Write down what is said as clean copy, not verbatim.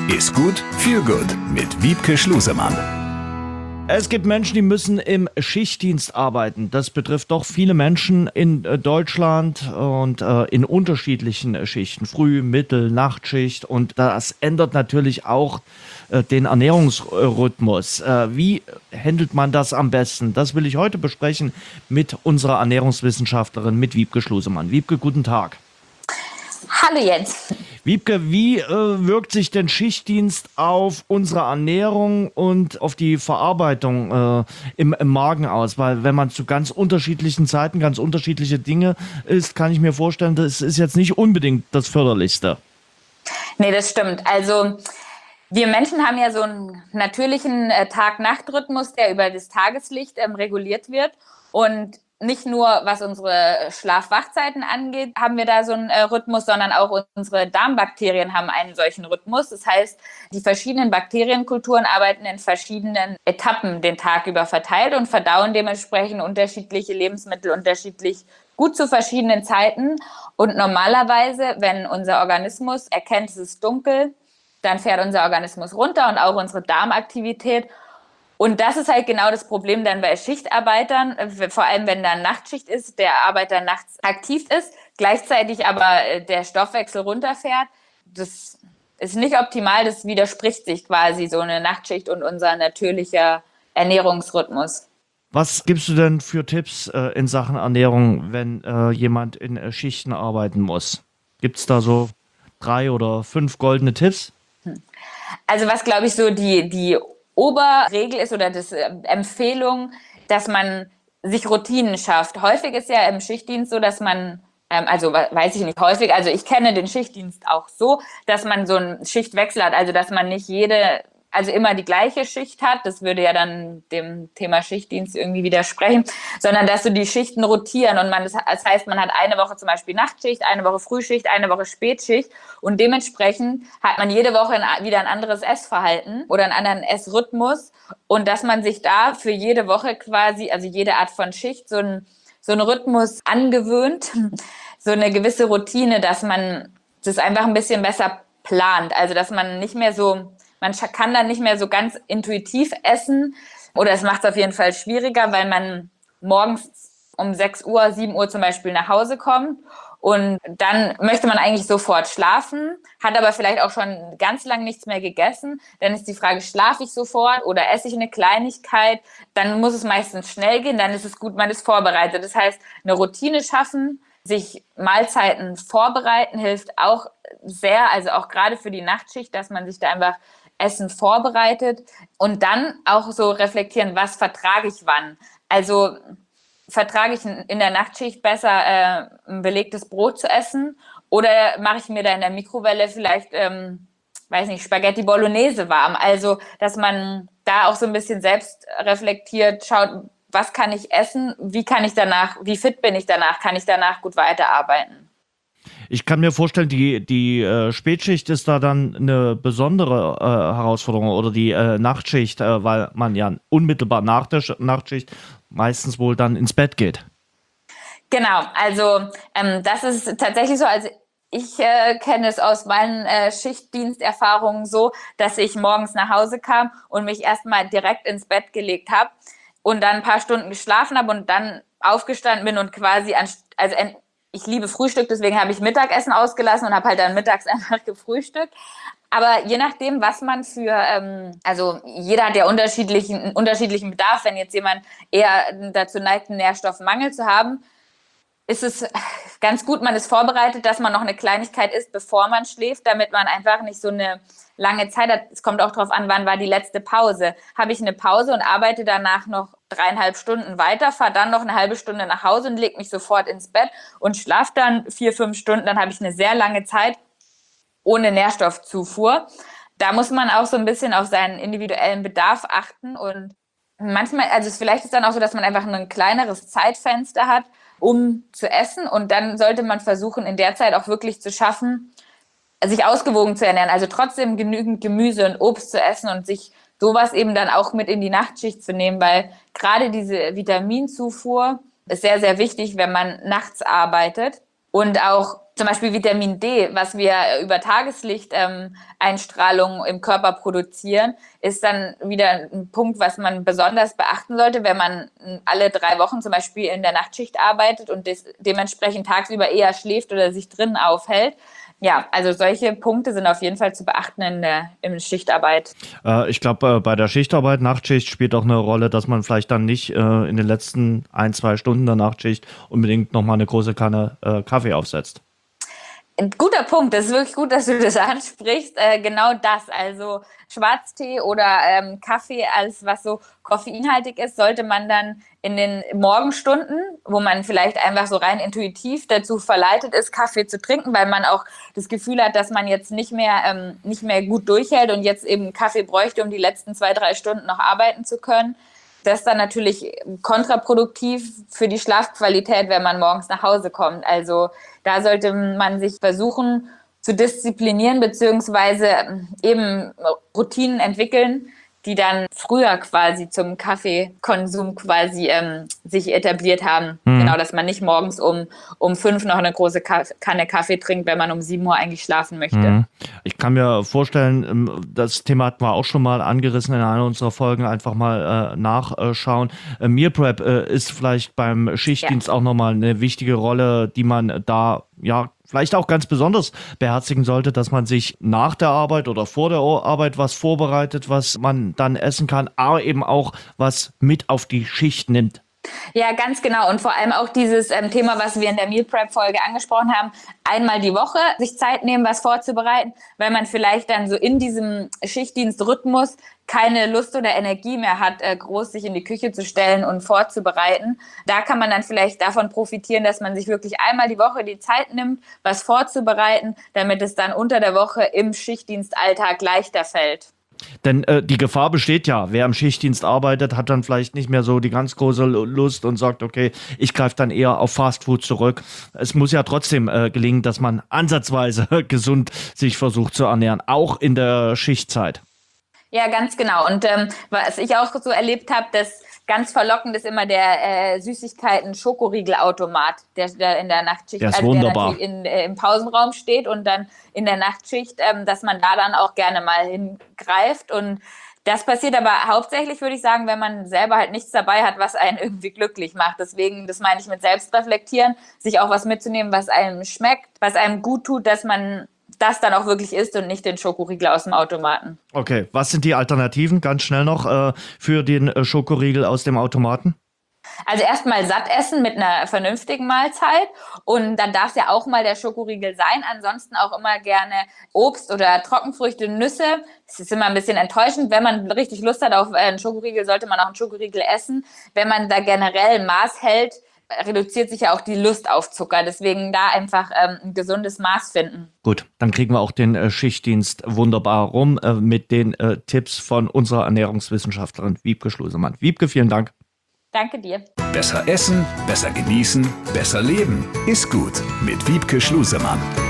Ist gut, viel gut mit Wiebke Schlusemann. Es gibt Menschen, die müssen im Schichtdienst arbeiten. Das betrifft doch viele Menschen in Deutschland und in unterschiedlichen Schichten. Früh-, Mittel-, Nachtschicht. Und das ändert natürlich auch den Ernährungsrhythmus. Wie handelt man das am besten? Das will ich heute besprechen mit unserer Ernährungswissenschaftlerin, mit Wiebke Schlusemann. Wiebke, guten Tag. Hallo Jens. Wiebke, wie wirkt sich denn Schichtdienst auf unsere Ernährung und auf die Verarbeitung im Magen aus? Weil wenn man zu ganz unterschiedlichen Zeiten ganz unterschiedliche Dinge isst, kann ich mir vorstellen, das ist jetzt nicht unbedingt das Förderlichste. Nee, das stimmt. Also wir Menschen haben ja so einen natürlichen Tag-Nacht-Rhythmus, der über das Tageslicht reguliert wird. Und nicht nur, was unsere Schlaf-Wach-Zeiten angeht, haben wir da so einen Rhythmus, sondern auch unsere Darmbakterien haben einen solchen Rhythmus. Das heißt, die verschiedenen Bakterienkulturen arbeiten in verschiedenen Etappen den Tag über verteilt und verdauen dementsprechend unterschiedliche Lebensmittel unterschiedlich gut zu verschiedenen Zeiten. Und normalerweise, wenn unser Organismus erkennt, es ist dunkel, dann fährt unser Organismus runter und auch unsere Darmaktivität. Und das ist halt genau das Problem dann bei Schichtarbeitern, vor allem wenn da Nachtschicht ist, der Arbeiter nachts aktiv ist, gleichzeitig aber der Stoffwechsel runterfährt. Das ist nicht optimal, das widerspricht sich quasi so eine Nachtschicht und unser natürlicher Ernährungsrhythmus. Was gibst du denn für Tipps in Sachen Ernährung, wenn jemand in Schichten arbeiten muss? Gibt es da so 3 oder 5 goldene Tipps? Also was, glaube ich, so die Oberregel ist oder das Empfehlung, dass man sich Routinen schafft. Häufig ist ja im Schichtdienst so, dass man, also weiß ich nicht häufig, also ich kenne den Schichtdienst auch so, dass man so einen Schichtwechsel hat, also dass man nicht also immer die gleiche Schicht hat, das würde ja dann dem Thema Schichtdienst irgendwie widersprechen, sondern dass so die Schichten rotieren und das heißt, man hat eine Woche zum Beispiel Nachtschicht, eine Woche Frühschicht, eine Woche Spätschicht und dementsprechend hat man jede Woche wieder ein anderes Essverhalten oder einen anderen Essrhythmus und dass man sich da für jede Woche quasi, also jede Art von Schicht, so einen Rhythmus angewöhnt, so eine gewisse Routine, dass man das einfach ein bisschen besser plant, also dass man nicht mehr so man kann dann nicht mehr so ganz intuitiv essen oder es macht es auf jeden Fall schwieriger, weil man morgens um 6 Uhr, 7 Uhr zum Beispiel nach Hause kommt und dann möchte man eigentlich sofort schlafen, hat aber vielleicht auch schon ganz lang nichts mehr gegessen. Dann ist die Frage, schlafe ich sofort oder esse ich eine Kleinigkeit? Dann muss es meistens schnell gehen, dann ist es gut, man ist vorbereitet. Das heißt, eine Routine schaffen, sich Mahlzeiten vorbereiten hilft auch sehr, also auch gerade für die Nachtschicht, dass man sich da einfach Essen vorbereitet und dann auch so reflektieren, was vertrage ich wann. Also vertrage ich in der Nachtschicht besser ein belegtes Brot zu essen oder mache ich mir da in der Mikrowelle vielleicht, weiß nicht, Spaghetti Bolognese warm. Also dass man da auch so ein bisschen selbst reflektiert, schaut, was kann ich essen, wie fit bin ich danach, kann ich danach gut weiterarbeiten. Ich kann mir vorstellen, die Spätschicht ist da dann eine besondere Herausforderung oder die Nachtschicht, weil man ja unmittelbar nach der Nachtschicht meistens wohl dann ins Bett geht. Genau, also das ist tatsächlich so, also ich kenne es aus meinen Schichtdiensterfahrungen so, dass ich morgens nach Hause kam und mich erstmal direkt ins Bett gelegt habe und dann ein paar Stunden geschlafen habe und dann aufgestanden bin und quasi ich liebe Frühstück, deswegen habe ich Mittagessen ausgelassen und habe halt dann mittags einfach gefrühstückt. Aber je nachdem, was man also jeder hat ja unterschiedlichen Bedarf. Wenn jetzt jemand eher dazu neigt, einen Nährstoffmangel zu haben, ist es ganz gut, man ist vorbereitet, dass man noch eine Kleinigkeit isst, bevor man schläft, damit man einfach nicht so eine lange Zeit hat. Es kommt auch darauf an, wann war die letzte Pause. Habe ich eine Pause und arbeite danach noch 3,5 Stunden weiter, fahre dann noch eine halbe Stunde nach Hause und lege mich sofort ins Bett und schlafe dann 4, 5 Stunden, dann habe ich eine sehr lange Zeit ohne Nährstoffzufuhr. Da muss man auch so ein bisschen auf seinen individuellen Bedarf achten und manchmal, also vielleicht ist es dann auch so, dass man einfach ein kleineres Zeitfenster hat, um zu essen und dann sollte man versuchen, in der Zeit auch wirklich zu schaffen, sich ausgewogen zu ernähren, also trotzdem genügend Gemüse und Obst zu essen und sich sowas eben dann auch mit in die Nachtschicht zu nehmen, weil gerade diese Vitaminzufuhr ist sehr, sehr wichtig, wenn man nachts arbeitet und auch zum Beispiel Vitamin D, was wir über Tageslichteinstrahlung im Körper produzieren, ist dann wieder ein Punkt, was man besonders beachten sollte, wenn man alle 3 Wochen zum Beispiel in der Nachtschicht arbeitet und dementsprechend tagsüber eher schläft oder sich drinnen aufhält. Ja, also solche Punkte sind auf jeden Fall zu beachten in Schichtarbeit. Ich glaube, bei der Schichtarbeit, Nachtschicht spielt auch eine Rolle, dass man vielleicht dann nicht in den letzten 1-2 Stunden der Nachtschicht unbedingt nochmal eine große Kanne Kaffee aufsetzt. Ein guter Punkt, das ist wirklich gut, dass du das ansprichst. Genau das, also Schwarztee oder Kaffee, alles was so koffeinhaltig ist, sollte man dann in den Morgenstunden, wo man vielleicht einfach so rein intuitiv dazu verleitet ist, Kaffee zu trinken, weil man auch das Gefühl hat, dass man jetzt nicht mehr gut durchhält und jetzt eben Kaffee bräuchte, um die letzten 2-3 Stunden noch arbeiten zu können. Das ist dann natürlich kontraproduktiv für die Schlafqualität, wenn man morgens nach Hause kommt. Also da sollte man sich versuchen zu disziplinieren beziehungsweise eben Routinen entwickeln, die dann früher quasi zum Kaffeekonsum quasi sich etabliert haben. Genau, dass man nicht morgens um 5 noch eine große Kanne Kaffee trinkt, wenn man um 7 Uhr eigentlich schlafen möchte. Ich kann mir vorstellen, das Thema hatten wir auch schon mal angerissen in einer unserer Folgen, einfach mal nachschauen. Meal Prep ist vielleicht beim Schichtdienst auch nochmal eine wichtige Rolle, die man da vielleicht auch ganz besonders beherzigen sollte, dass man sich nach der Arbeit oder vor der Arbeit was vorbereitet, was man dann essen kann, aber eben auch was mit auf die Schicht nimmt. Ja, ganz genau. Und vor allem auch dieses Thema, was wir in der Meal Prep-Folge angesprochen haben, einmal die Woche sich Zeit nehmen, was vorzubereiten, weil man vielleicht dann so in diesem Schichtdienstrhythmus keine Lust oder Energie mehr hat, groß sich in die Küche zu stellen und vorzubereiten. Da kann man dann vielleicht davon profitieren, dass man sich wirklich einmal die Woche die Zeit nimmt, was vorzubereiten, damit es dann unter der Woche im Schichtdienstalltag leichter fällt. Denn die Gefahr besteht ja, wer im Schichtdienst arbeitet, hat dann vielleicht nicht mehr so die ganz große Lust und sagt, okay, ich greife dann eher auf Fastfood zurück. Es muss ja trotzdem gelingen, dass man ansatzweise gesund sich versucht zu ernähren, auch in der Schichtzeit. Ja, ganz genau. Und was ich auch so erlebt habe, dass ganz verlockend ist immer der Süßigkeiten-Schokoriegelautomat, der in der Nachtschicht, der ist wunderbar. Der natürlich im Pausenraum steht und dann in der Nachtschicht, dass man da dann auch gerne mal hingreift. Und das passiert aber hauptsächlich, würde ich sagen, wenn man selber halt nichts dabei hat, was einen irgendwie glücklich macht. Deswegen, das meine ich mit Selbstreflektieren, sich auch was mitzunehmen, was einem schmeckt, was einem gut tut, dass man das dann auch wirklich isst und nicht den Schokoriegel aus dem Automaten. Okay, was sind die Alternativen, ganz schnell noch, für den Schokoriegel aus dem Automaten? Also erstmal satt essen mit einer vernünftigen Mahlzeit und dann darf es ja auch mal der Schokoriegel sein. Ansonsten auch immer gerne Obst oder Trockenfrüchte, Nüsse. Es ist immer ein bisschen enttäuschend. Wenn man richtig Lust hat auf einen Schokoriegel, sollte man auch einen Schokoriegel essen. Wenn man da generell Maß hält, reduziert sich ja auch die Lust auf Zucker. Deswegen da einfach ein gesundes Maß finden. Gut, dann kriegen wir auch den Schichtdienst wunderbar rum mit den Tipps von unserer Ernährungswissenschaftlerin Wiebke Schlusemann. Wiebke, vielen Dank. Danke dir. Besser essen, besser genießen, besser leben. Ist gut mit Wiebke Schlusemann.